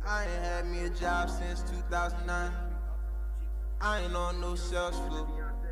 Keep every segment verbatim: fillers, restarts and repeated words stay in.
I ain't had me a job since two thousand nine. I ain't on no sales floor.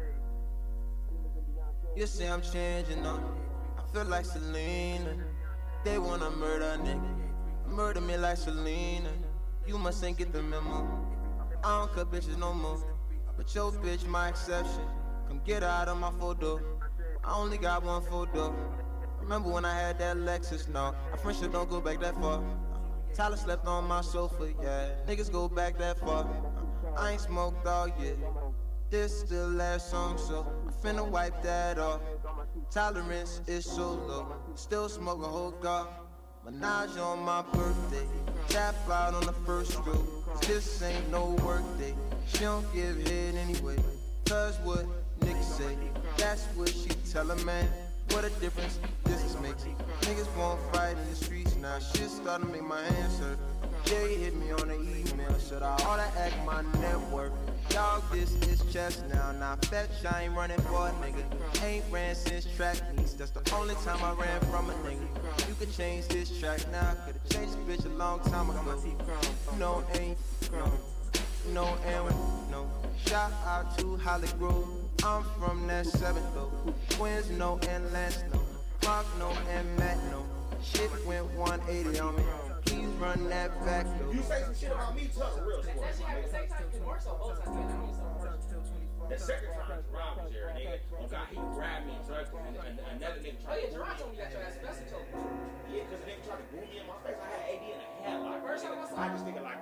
You say I'm changing up. I feel like Selena. They wanna murder a nigga. Murder me like Selena. You must ain't get the memo. I don't cut bitches no more. But your bitch my exception. Come get her out of my photo. I only got one photo. Remember when I had that Lexus? No, our friendship don't go back that far. Tyler slept on my sofa, yeah. Niggas go back that far. I ain't smoked all year. This the last song, so I'm finna wipe that off. Tolerance is so low. Still smoke a whole dog. Menage on my birthday. Tap out on the first stroke. Cause this ain't no work day. She don't give head anyway. Cause what niggas say. That's what she tell a man. What a difference this is making. Niggas won't fight in the streets now. Shit starting to make my hands hurt. Jay hit me on the email. Should I all that act my network? Dog, this is chess now. Now fetch, I ain't running for a nigga. Ain't ran since track meets. That's the only time I ran from a nigga. You could change this track now. Could've changed this bitch a long time ago. No, ain't, no, no, and no. Shout out to Holly Grove. I'm from that seventh though. Twins, no, and Lance, no. Mark, no, and Matt, no. Shit went one eighty on me. Please run that back though. You say some shit about me, Tuck, real sport. The second time Jerron was there, nigga. Oh God, he grabbed me, Tuck, and, and another nigga tried to. Oh yeah, Jerron told me that your ass message told me. Yeah, cause the nigga tried to boom me in my face. I had A D in a headlock. First time I saw I just thinking like.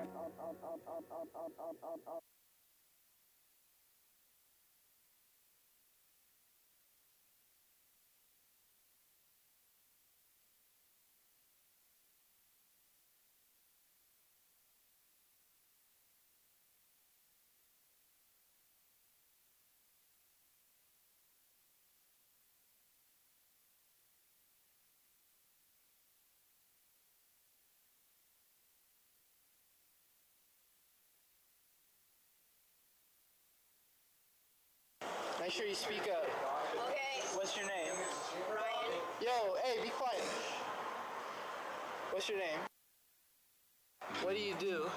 Make sure you speak up. Okay. What's your name? Ryan. Yo, hey, be quiet. What's your name? What do you do?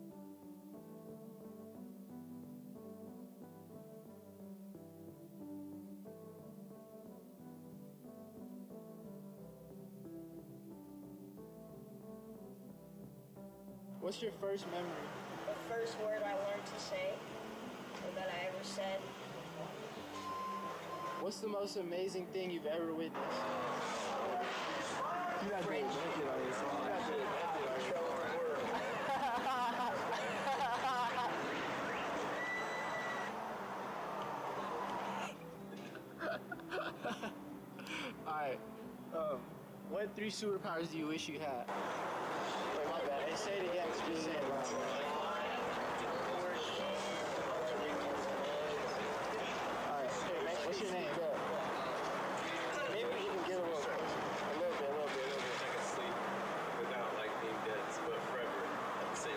What's your first memory? The first word I learned to say, or that I ever said. What's the most amazing thing you've ever witnessed? You got French. Alright. Um, what three superpowers do you wish you had? Wait, my bad. Hey, say it again. Just say it loud. What's your name? Maybe we can get a little, a little bit, a little bit, a little bit. I can sleep without like being dead, but forever at the same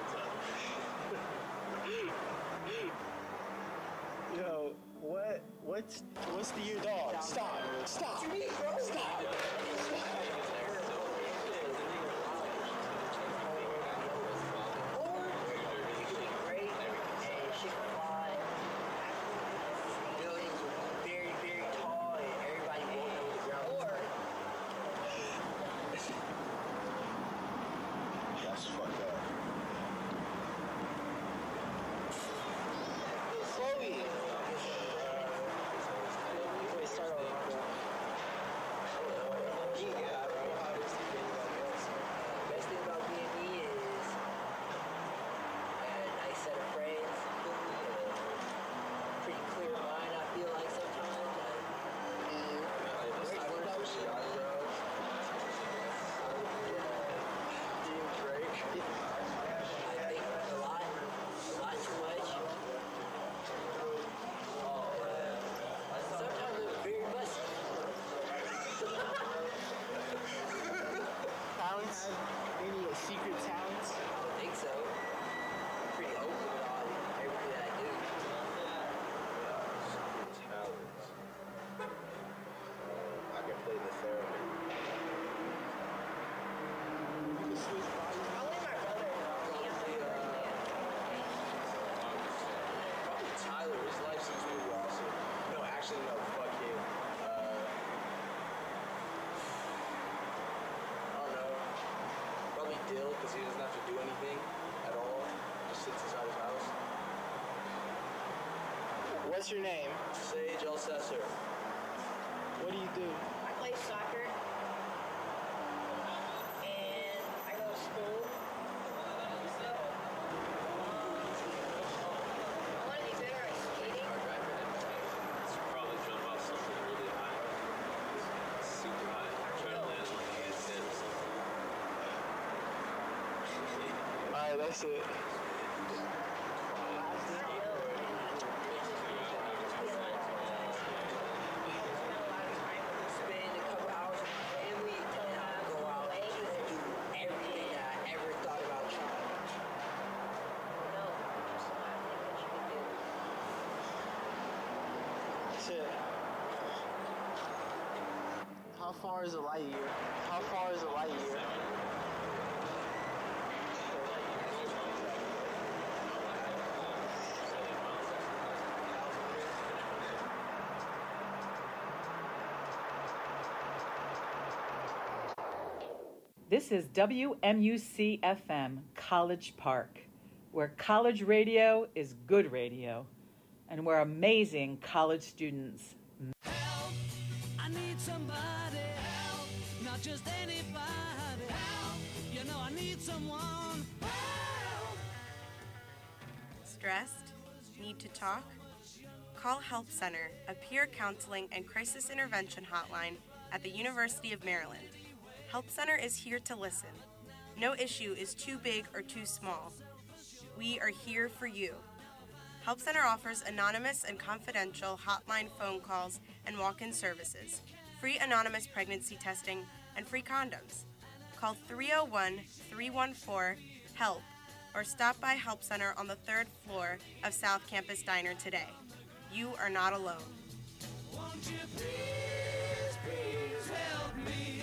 time. Yo, what, what's, what's the year dog? Stop, stop, stop. because he doesn't have to do anything at all. Just sits inside his house. What's your name? Sage Alcesser. What do you do? I play soccer. And I go to school. So, I want to be better at skating. It's probably jump off something really high. Super high. Try to land on a handstand or something. Alright, that's it. Spend a couple hours with my family, go out and do everything that I ever thought about trying. No, just not think that you can do. That's it. How far is a light year? How far is a light year? This is W M U C F M, College Park, where college radio is good radio, and where amazing college students. Help, I need somebody help, not just anybody help, you know I need someone help. Stressed? Need to talk? Call Help Center, a peer counseling and crisis intervention hotline at the University of Maryland. Help Center is here to listen. No issue is too big or too small. We are here for you. Help Center offers anonymous and confidential hotline phone calls and walk-in services, free anonymous pregnancy testing, and free condoms. Call three oh one, three one four, HELP or stop by Help Center on the third floor of South Campus Diner today. You are not alone. Won't you please, please help me?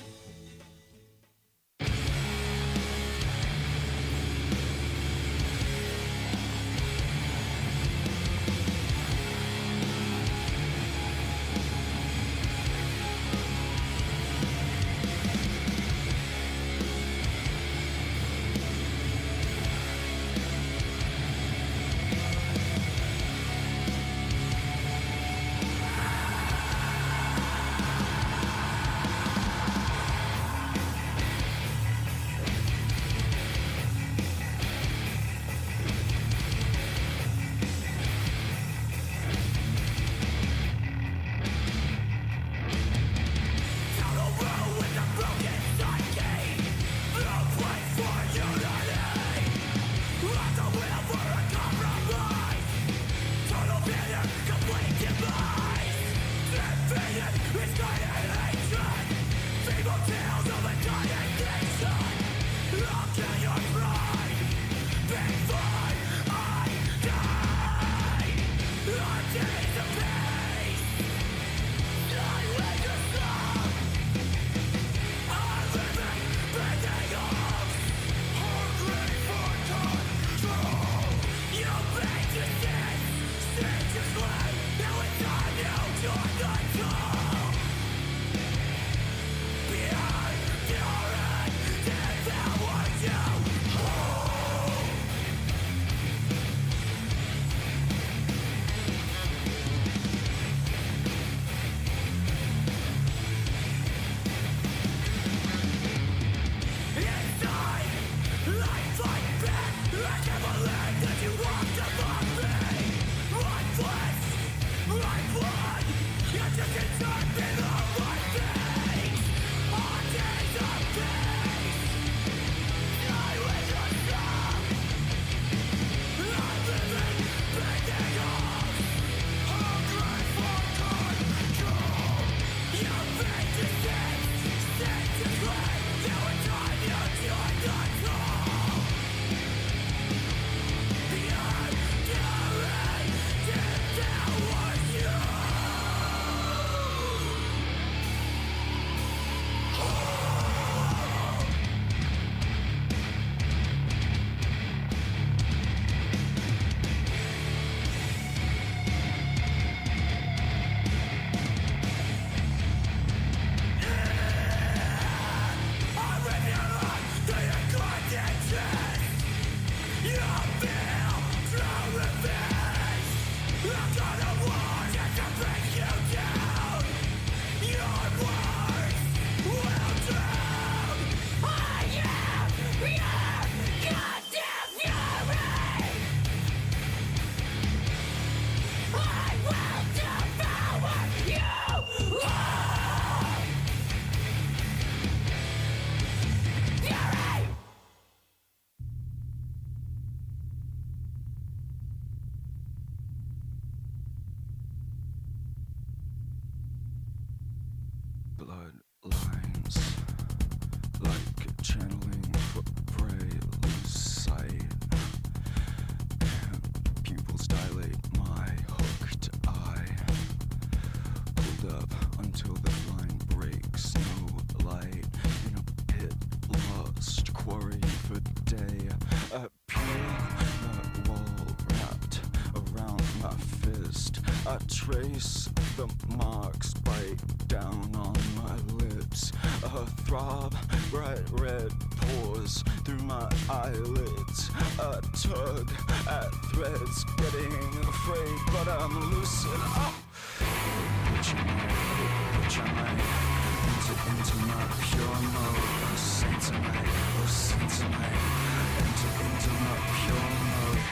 quarry for day. A pure wall wrapped around my fist. I trace the marks bite down on my lips. A throb, bright red pours through my eyelids. A tug at threads, getting afraid, but I'm lucid. Oh! Which am I? Which am I? Enter into my pure mode. Oh, saints am I? Oh, saints am I? Enter into my pure mode.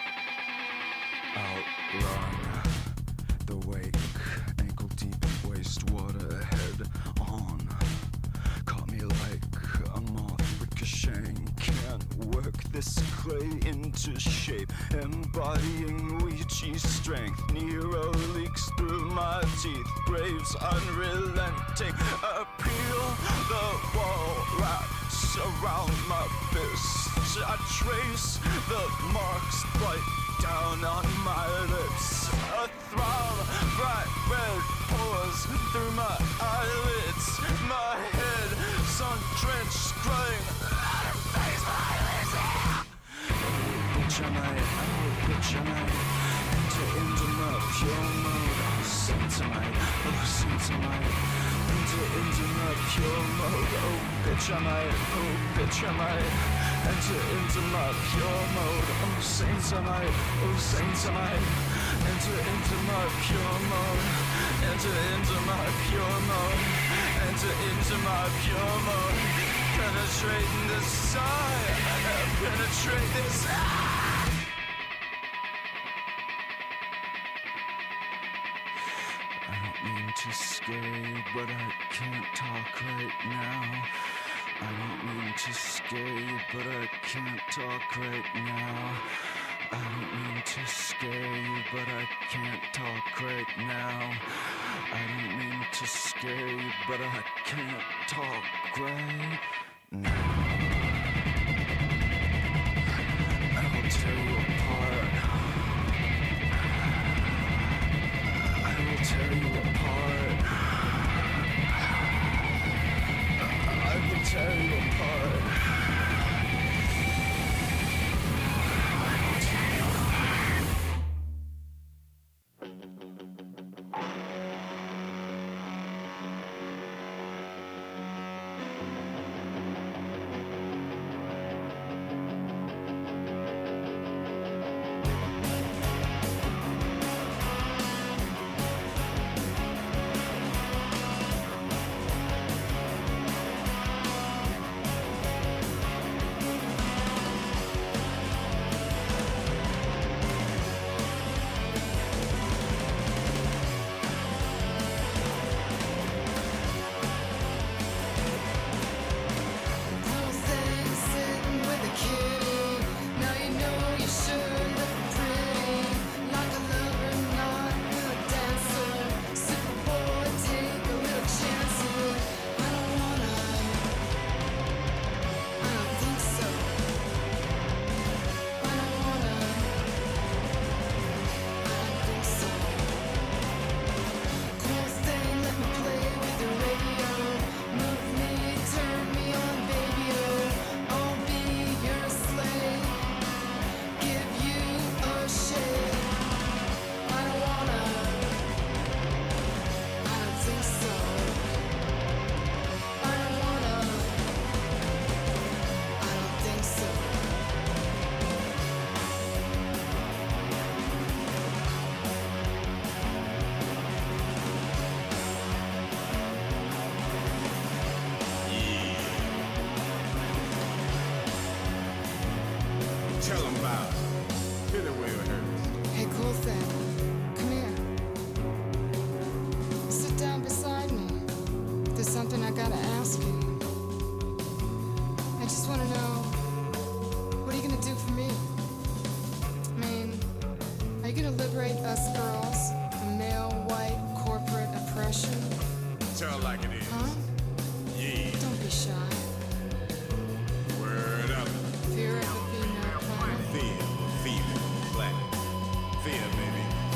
Outrun the wake, ankle deep wastewater, head on. Caught me like a moth ricocheting. Can't work this clay into shape, embodying Ouija strength. Nero leaks through my teeth, graves unrelenting. Appeal the wall wraps around my fists. I trace the marks bite down on my lips. A throb, bright red pours through my eyelids. My head sunk, drenched, crying. Face my lips. Which am I? Oh, which am I? Enter into my pure mode. Oh, saints am I? Oh, saints am I? Enter into my pure mode. Oh, bitch am I? Oh, bitch am I? Enter into my pure mode. Oh, saints am I? Oh, saints am I? Enter into my pure mode. Enter into my pure mode. Enter into my pure mode. Penetrating the side. Penetrate this. Ah! I don't mean to scare you, but I can't talk right now. I don't mean to scare you, but I can't talk right now. I don't mean to scare you, but I can't talk right now. I don't mean to scare you, but I can't talk right now. I will tear you apart. I will tear you apart. I will tear you apart. Tell them about it. Hit it where it hurts. Hey, cool thing. Come here. Sit down beside me. There's something I gotta ask you. I just wanna know, what are you gonna do for me? I mean, are you gonna liberate us girls from male, white, corporate oppression? Tell it like it is. Huh? Yeah. Don't be shy. Word up. Fear of the female planet. Fear, feeling, black. Fear, baby.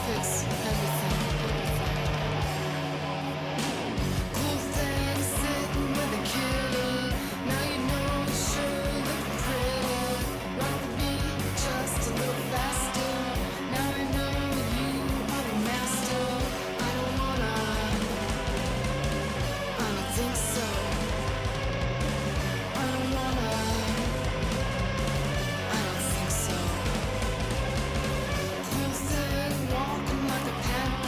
fix everything. Cool thing sitting with a kitty. Now you know you sure look pretty. Rock the beat just a little faster. Now I know you are the master. I don't wanna. I don't think so. I don't wanna. I don't think so. Cool thing walking like a panther.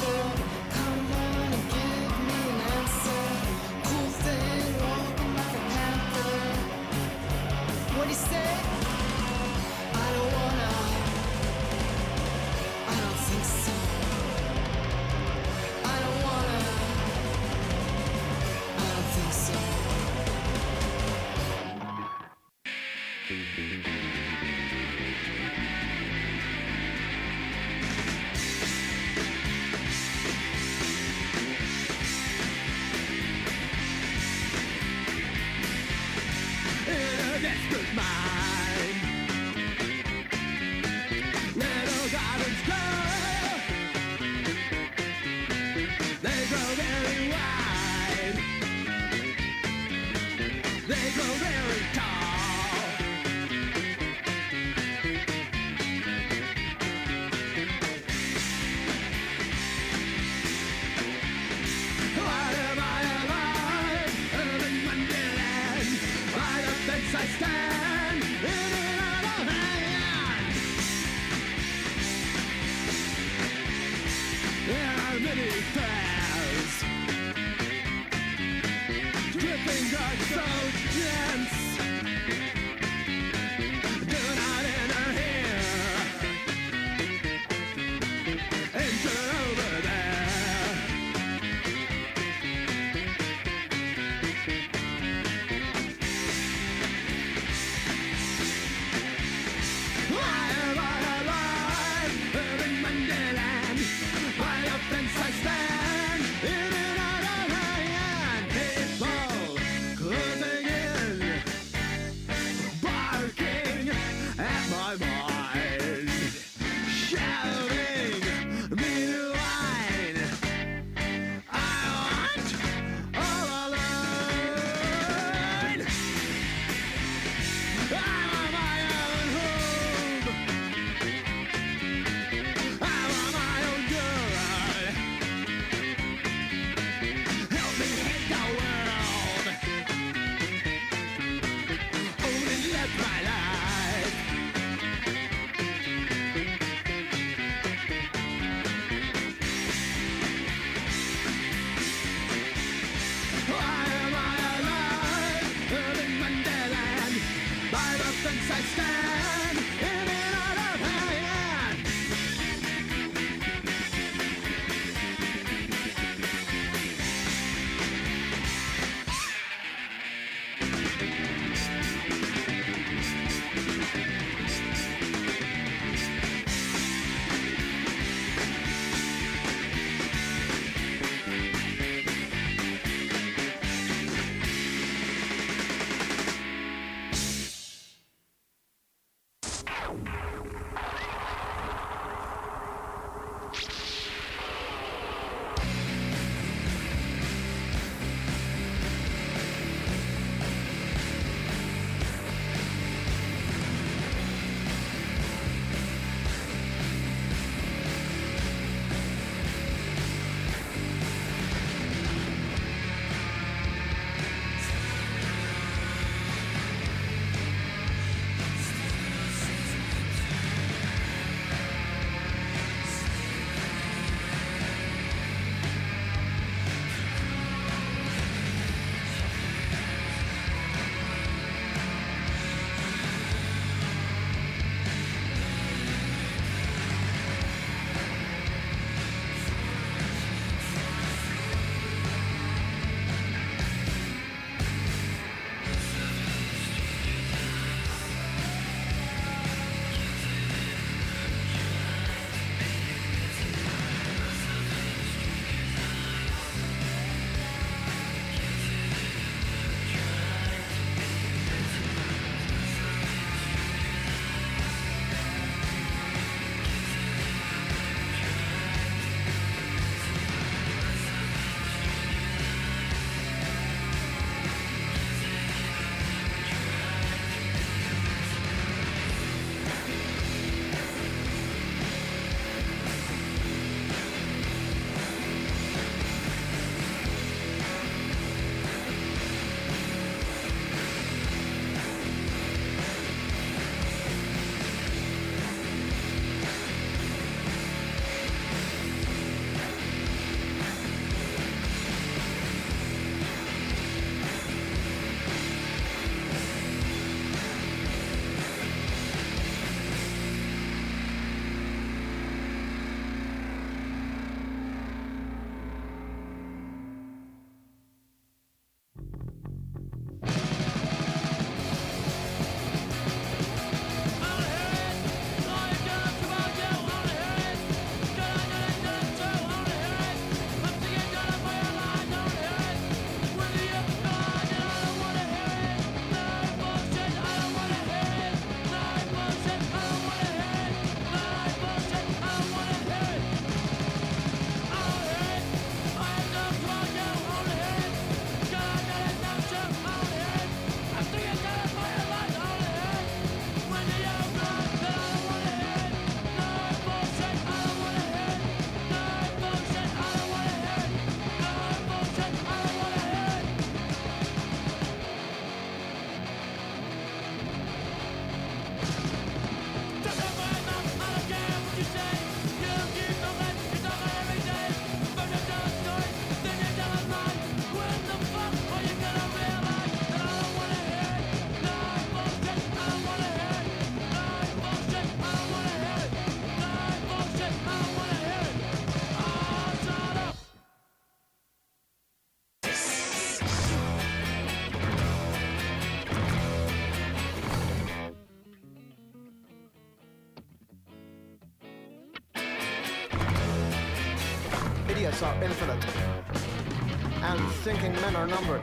idiots are infinite, and thinking men are numbered.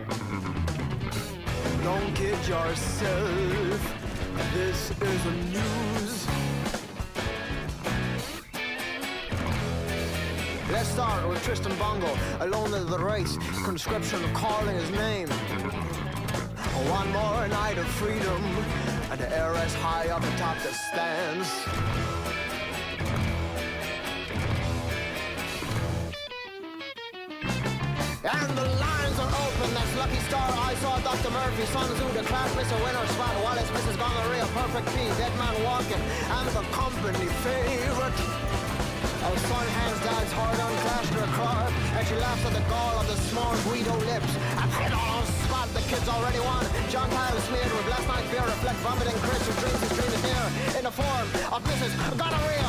Don't kid yourself, this is the news. Let's start with Tristan Bongo, alone of the race, conscription calling his name. One more night of freedom, and the air is high up atop the stands. And the lines are open, that's Lucky Star. I saw Doctor Murphy, Sun Tzu, the class Mister Winner, Spot Wallace, Missus Gonorrhea, Perfect P, Dead Man Walking, I'm the company favorite. Our son hands dad's hard on Clash to her car, and she laughs at the gall of the small Guido lips. I've hit on spot, the kids already won. John Kyle smeared with last night's beer, reflect vomiting Chris who dreams his dream is near, in the form of Missus Gonorrhea.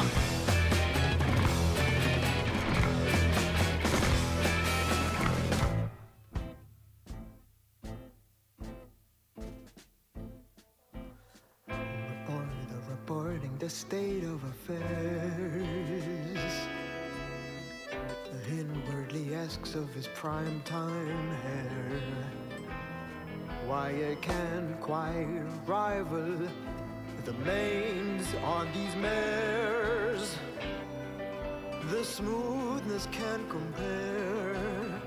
The state of affairs. Inwardly asks of his prime time hair why it can't quite rival the manes on these mares. The smoothness can't compare.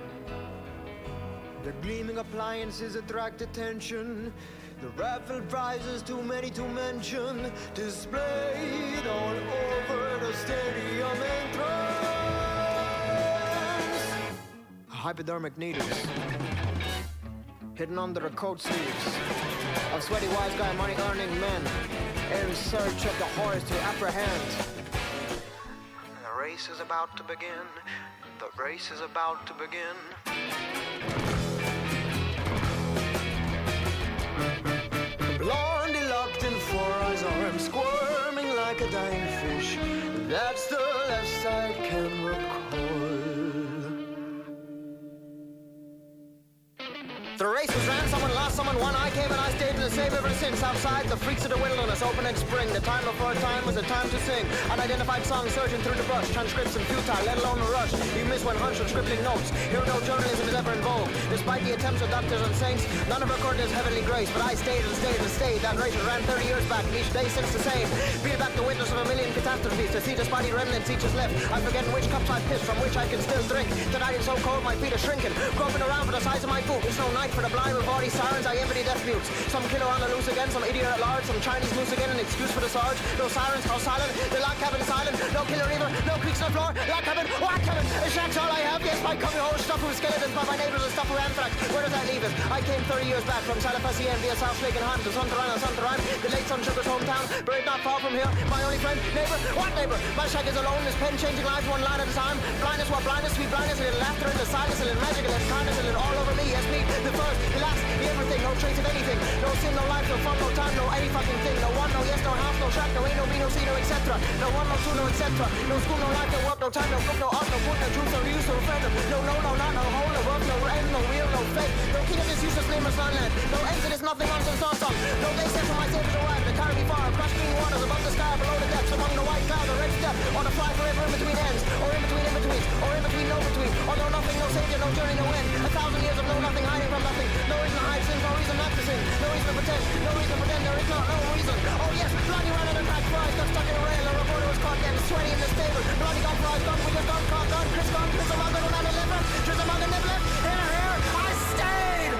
The gleaming appliances attract attention. The raffle prizes, too many to mention, displayed all over the stadium entrance. Hypodermic needles hidden under the coat sleeves of sweaty wise guy money-earning men in search of the horse to apprehend. The race is about to begin. The race is about to begin. Blondie locked in four eyes arms, squirming like a dying fish. That's the last I can recall. The race was ran, someone lost, someone won. I came and I stayed in the same ever since. Outside, the freaks of the wilderness, open in spring. The time before time was a time to sing. Unidentified songs surging through the brush. Transcription futile, let alone a rush. You miss when hunch and scribbling notes. Here no journalism is ever in vogue. Despite the attempts of doctors and saints, none of recorded his heavenly grace. But I stayed and stayed and stayed. That race ran thirty years back, and each day since the same. Beat back the witness of a million catastrophes. To see disbodied remnants each is left. I'm forgetting which cups I pissed, from which I can still drink. Tonight it's so cold, my feet are shrinking. Groping around for the size of my boot. It's no night for the blind with all these sirens. I envy death mutes. Some killer on the loose again, some idiot at large, some Chinese loose again, an excuse for the sarge. No sirens, how silent, the lock cabin silent. No killer either, no creaks on the floor. Lock cabin, lock cabin. A shack's all I have. Yes, my cubby hole stuff with skeletons, but my neighbors are stuff with anthrax. Where does that leave us? I came thirty years back from Salafasien via South Lake and Ham to Sunterine and Sunterine, the late Sun Sugar's hometown. Buried not far from here. My only friend, neighbor, what neighbor? My shack is alone, his pen changing lives one line at a time. Blindness, what blindness, sweet blindness, a little laughter, a little silence, a little magic, a little kindness, a little all over me. Yes, me, the first, the last, the everything, no trace of anything. No sin, no life, no fun, no time, no any fucking thing. No one, no yes, no house, no track, no ain't, no be, no see, no et cetera. No one, no two, no et cetera. No school, no life, no work, no time, no book, no art, no food, no truth, no use, no friend. No, no, no, not, no hole, no work, no end, no real, no fake. No king of this useless nameless land. No ends to this nothing nonsense song song. No day set for my saviors arrive. The carry me far across green waters, above the sky, below the depths, among the white clouds, the red step, on the fly forever in between ends, or in between in betweens, or in between no between. Although nothing, no savior, no journey, no end. A thousand years of no nothing, hiding from nothing. No reason to hide sins, no reason not to sin. No reason to pretend, no reason to pretend, there is not, no reason. Oh yes, Blondie ran out of crack fries, got stuck in a rail, a reporter was caught getting sweaty in the stable. Blondie got fries, gone, we just gone, caught, gone, Chris gone, Chris among the man and liver, Chris among the nibbler, here, here, I stayed!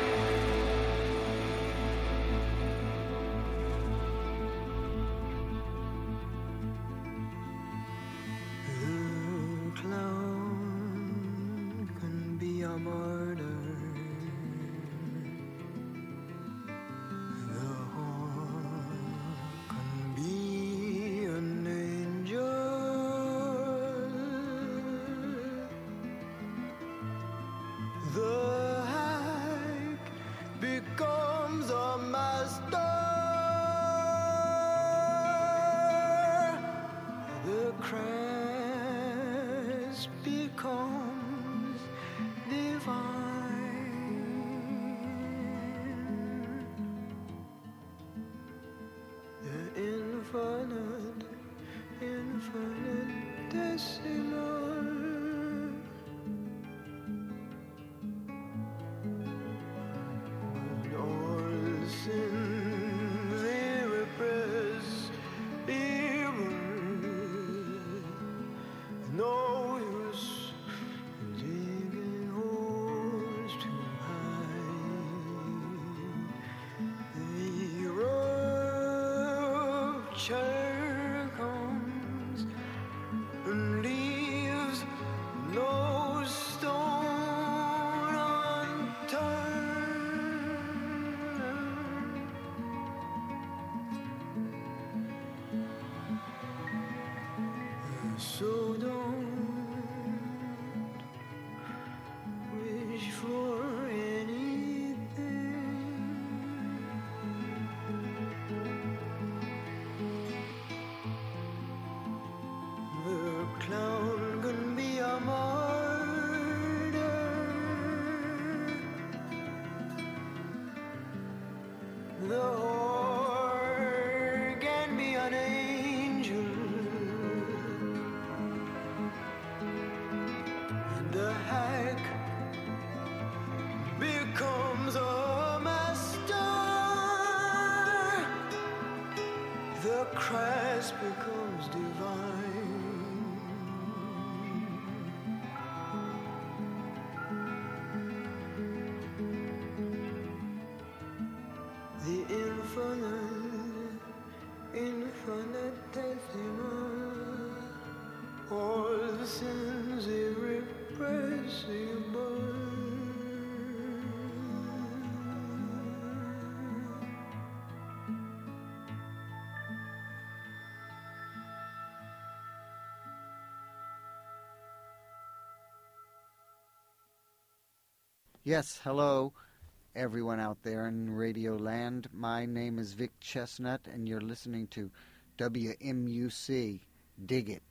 The clown can be a martyr. Infinite, infinite decimal. nature comes and leaves no stone unturned. So don't wish for anything. The clown can be a martyr. The whore can be an angel. And the hack becomes a master. The Christ becomes divine. The infinite, infinitesimal, all the sins irrepressible. Yes, hello, everyone out there in Radio Land. My name is Vic Chestnut, and you're listening to W M U C. Dig it.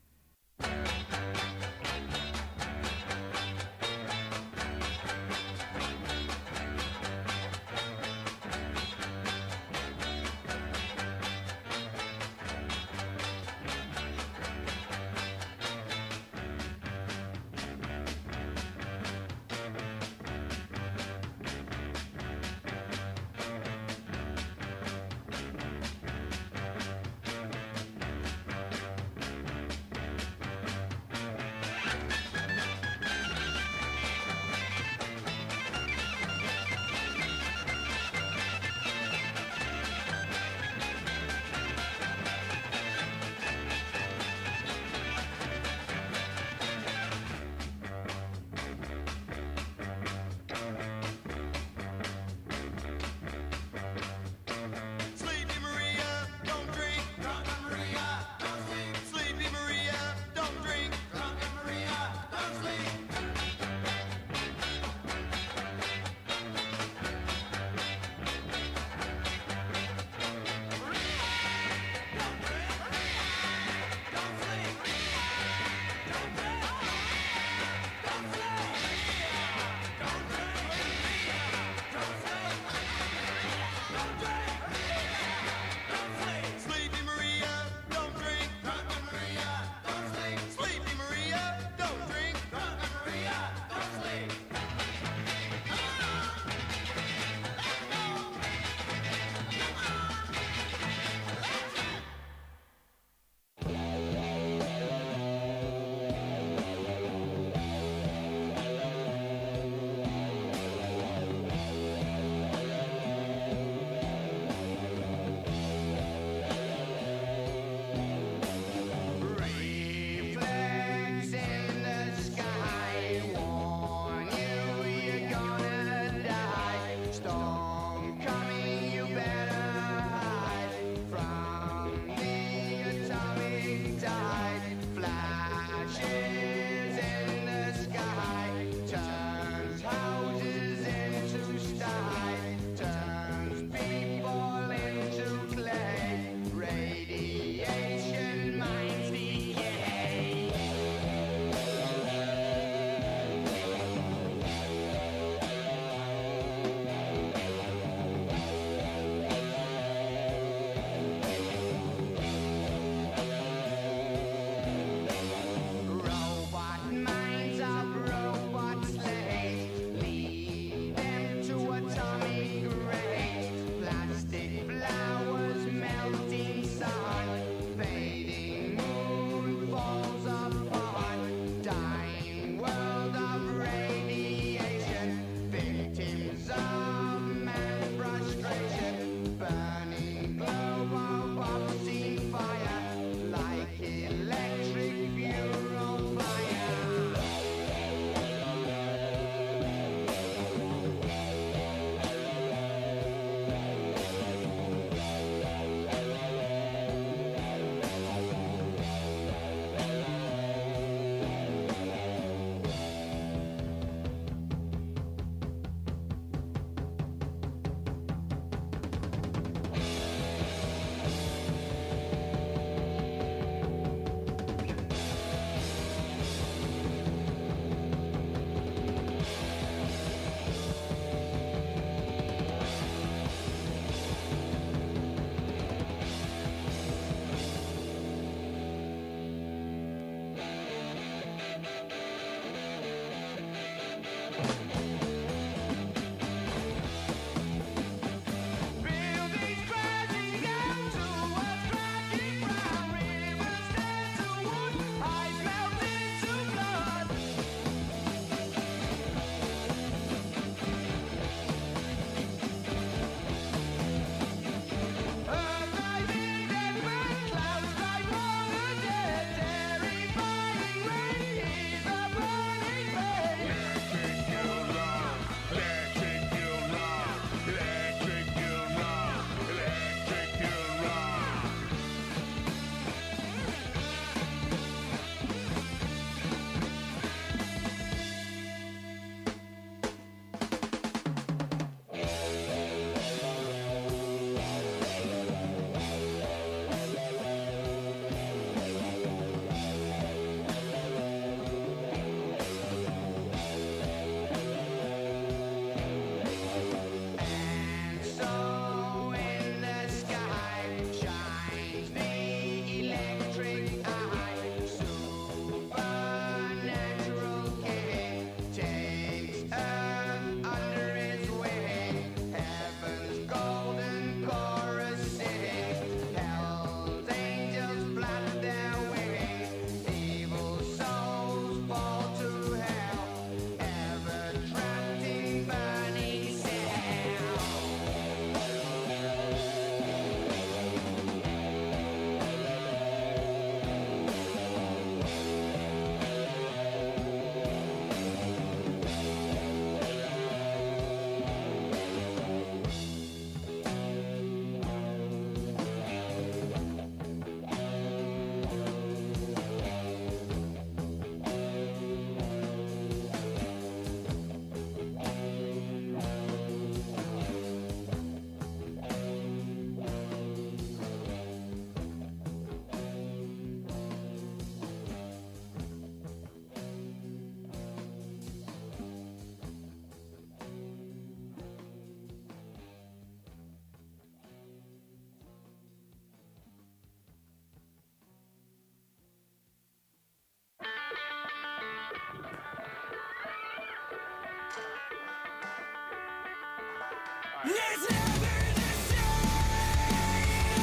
It's never the same.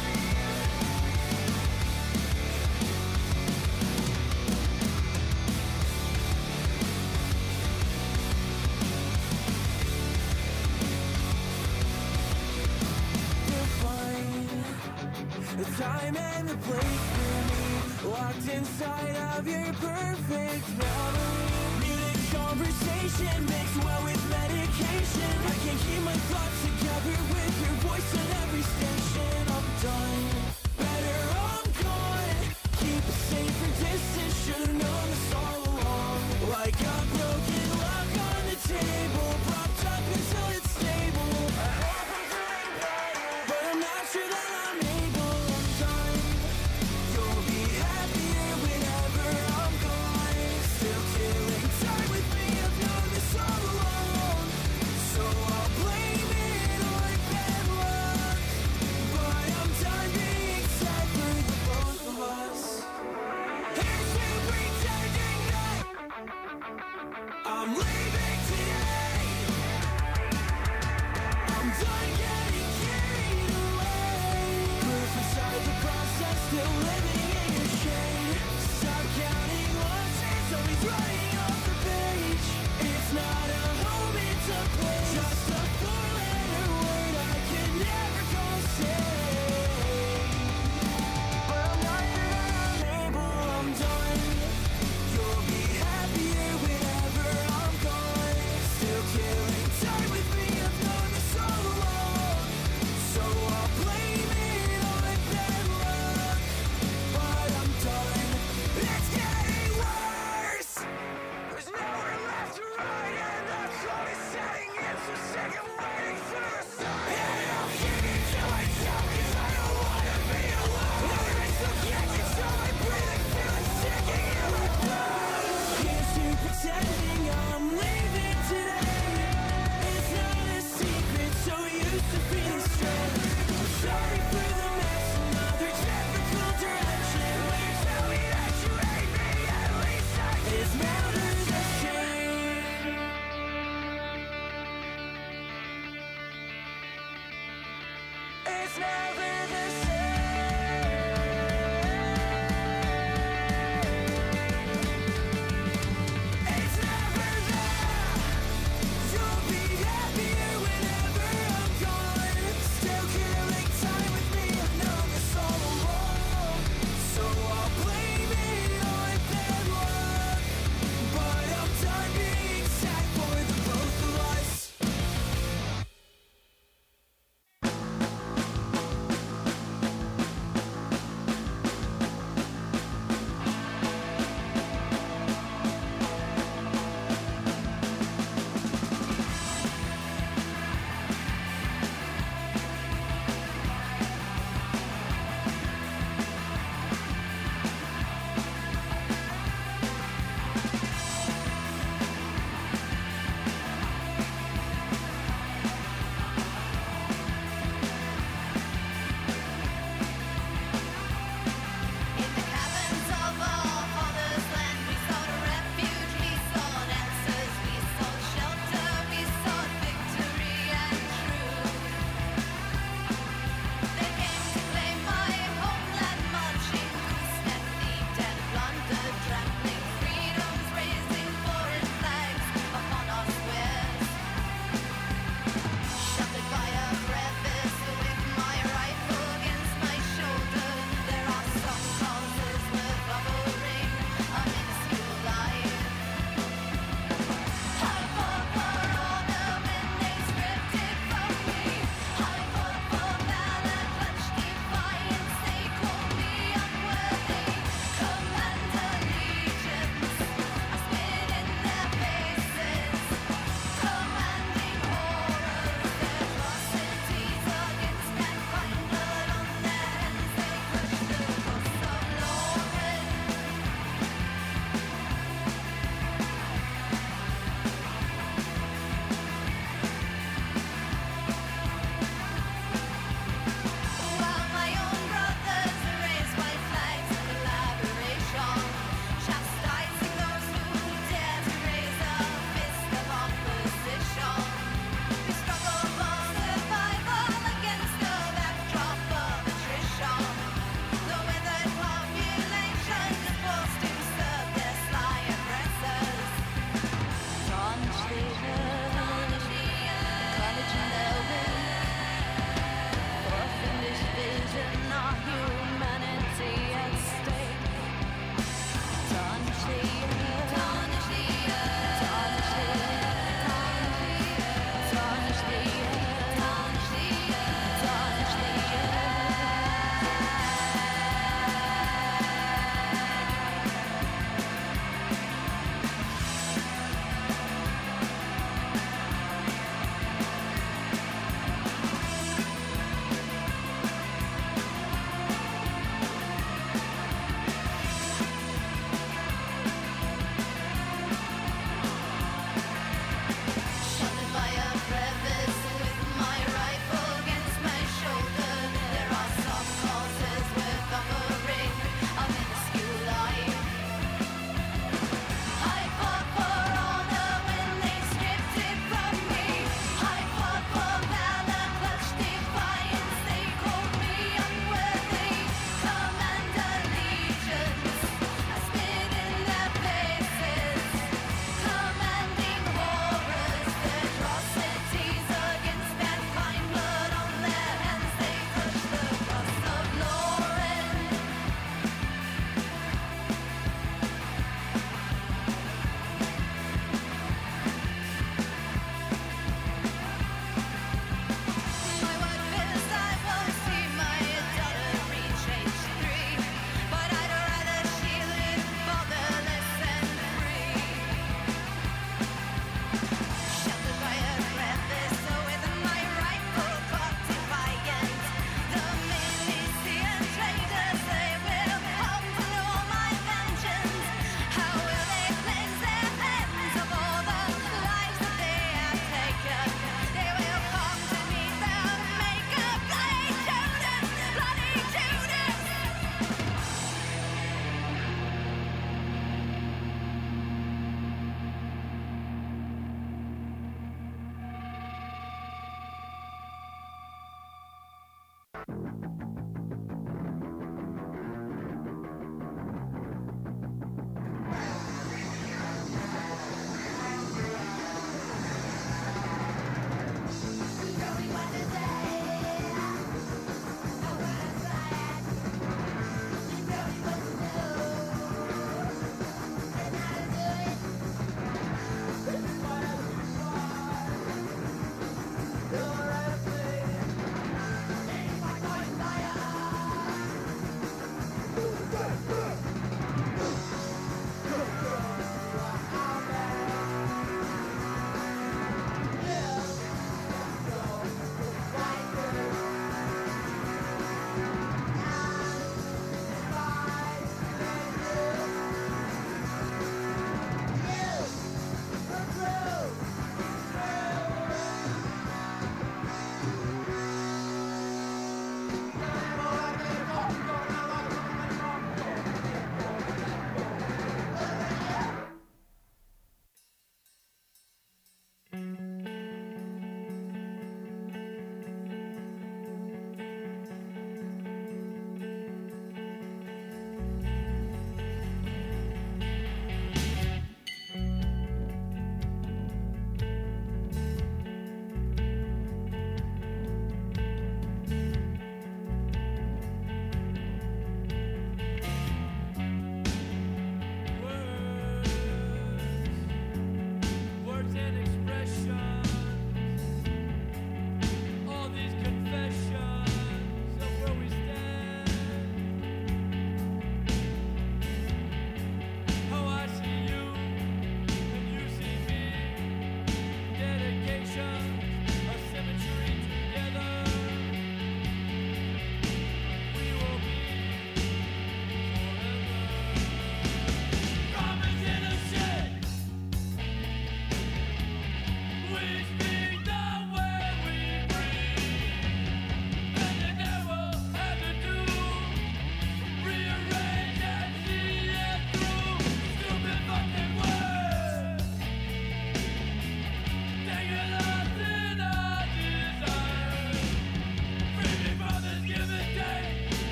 Define the time and the place for me, locked inside of your perfect memory. Muted conversation mixed well with medication. I can't keep my thoughts together with your voice on every station. I'm done, better I'm gone. Keep a safer distance, should've known this all along. Like a broken lock on the table, propped up until it's stable. I hope I'm doing better, but I'm not sure that I'm able. I'm done. You'll be happier whenever I'm gone. Still killing time with me, I've known this all along. So I'll blame it on bad luck. But I'm done being sad for the both of us. Here's to pretending that I'm leaving today.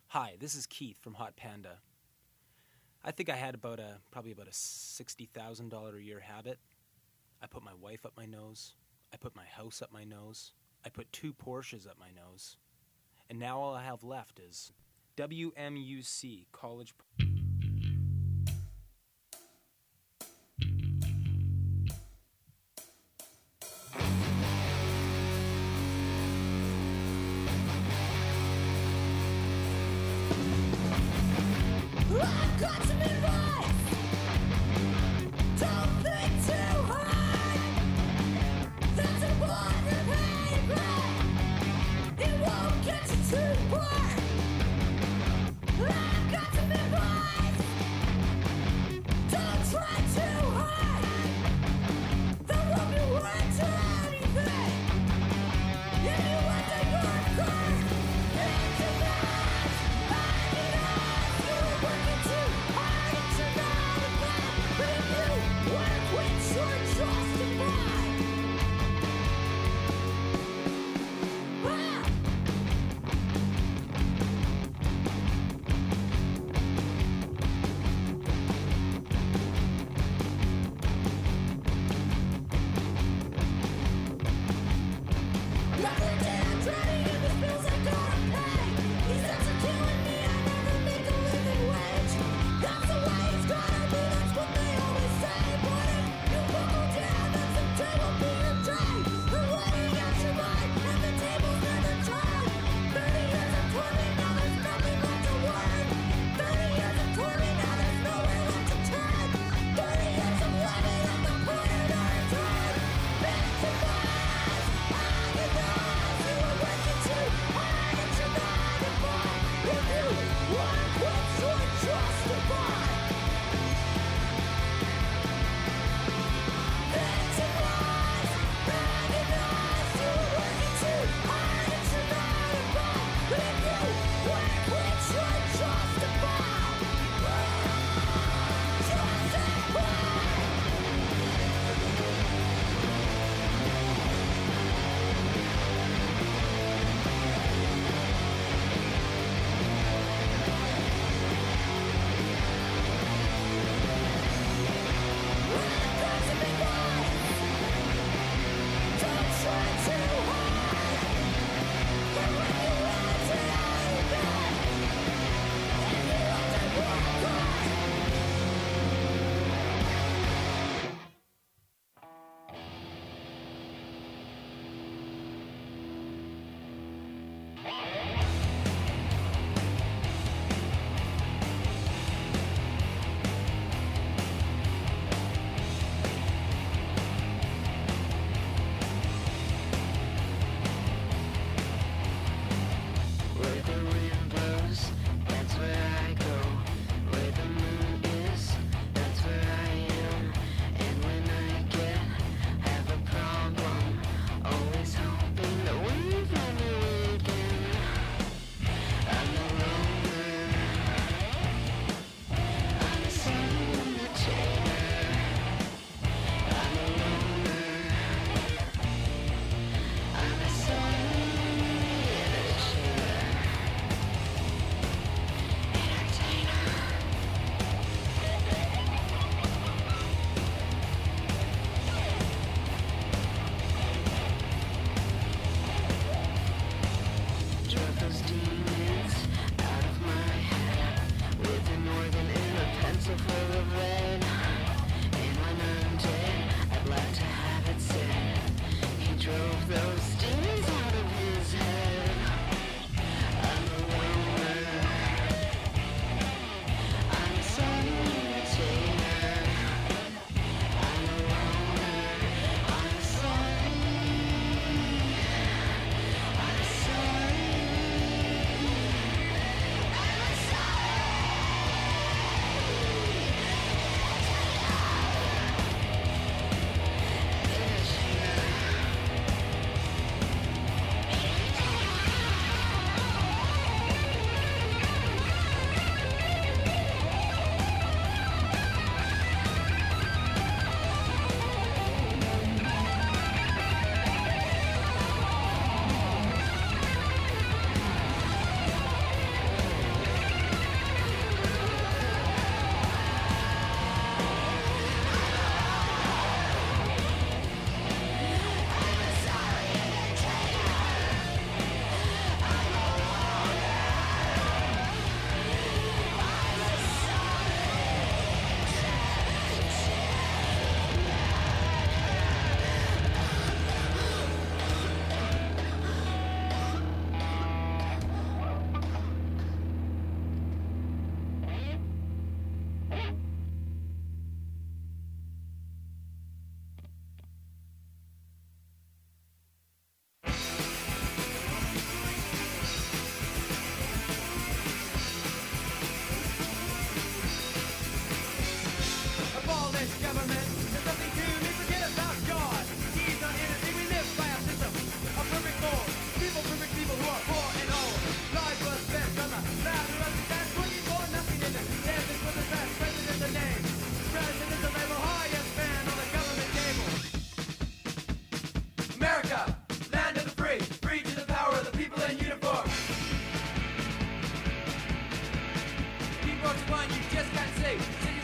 Hi, this is Keith from Hot Panda. I think I had about a probably about a sixty thousand dollars a year habit. I put my wife up my nose. I put my house up my nose. I put two Porsches up my nose. And now all I have left is W M U C College. I've got some advice. Don't think too hard. That's a blind and pain breath. It won't get you too far. I've got some advice. Don't try too hard. There won't be words or anything. If you enter your car, it's a match. I need us. You're working too hard and you're not a fan. But if you want to quit, you're justified. Ah! one you just can't see.